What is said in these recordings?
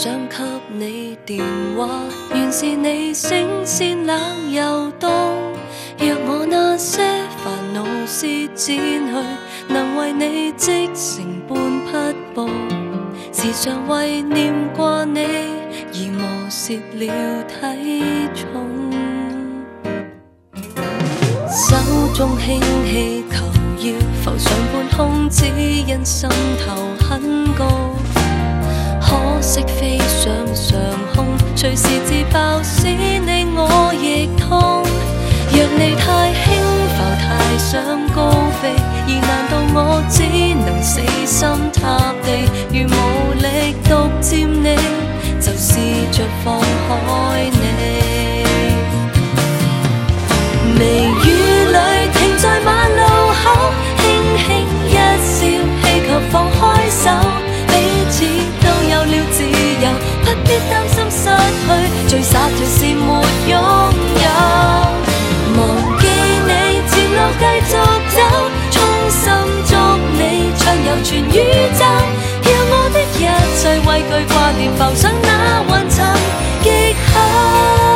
想給你電話，原是你聲線冷又凍。若我那些煩惱施展去，能為你織成半匹布，時常為念掛你而磨蝕了體重。手中輕氣球要浮上半空，只因心頭很高。可惜飛上上空，隨時自爆，使你我亦痛。若你太輕浮，太想高飛，而難道我只能死心塌地？如無力獨佔你，就試着放開你。微雨裏停在馬路口，輕輕一笑，氣球放開手，彼此都有了自由，不必擔心失去，最灑脱是沒擁有。忘記你，前路繼續走，衷心祝你暢遊全宇宙，讓我的一切畏懼掛念浮上那雲層極厚。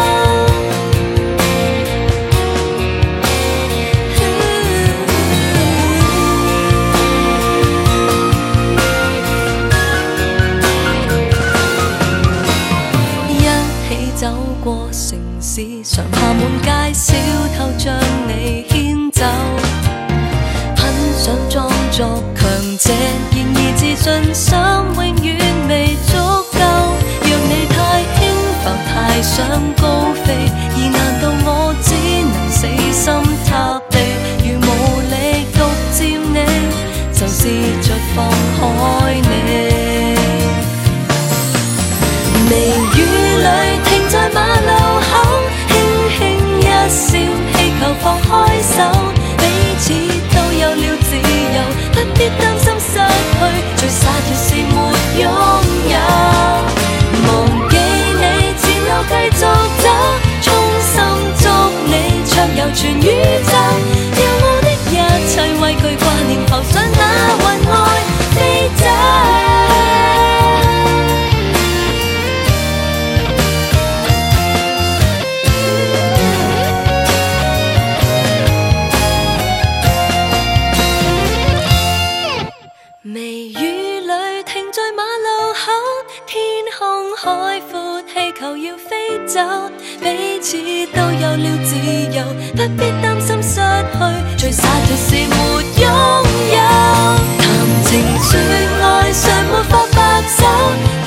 走過城市，常爬滿街，小偷將你牽走。很想裝作強者，然而自信心永遠未足夠。若你太輕浮，太想高飛，而難道我只能死心塌地？如無力獨佔你，就試着放開你。微雨裏停在馬路口，輕輕一笑，氣球放開手，彼此都有了自由，不必擔心失去，最灑脱是沒擁有。忘記你，前路繼續走，衷心祝你暢遊全宇宙，讓我的一切畏懼掛念浮上那雲外飛走。微雨裏停在馬路口，天空海闊，氣球要飛走，彼此都有了自由，不必擔心失去，最灑脱是沒擁有。談情說愛尚沒法白首，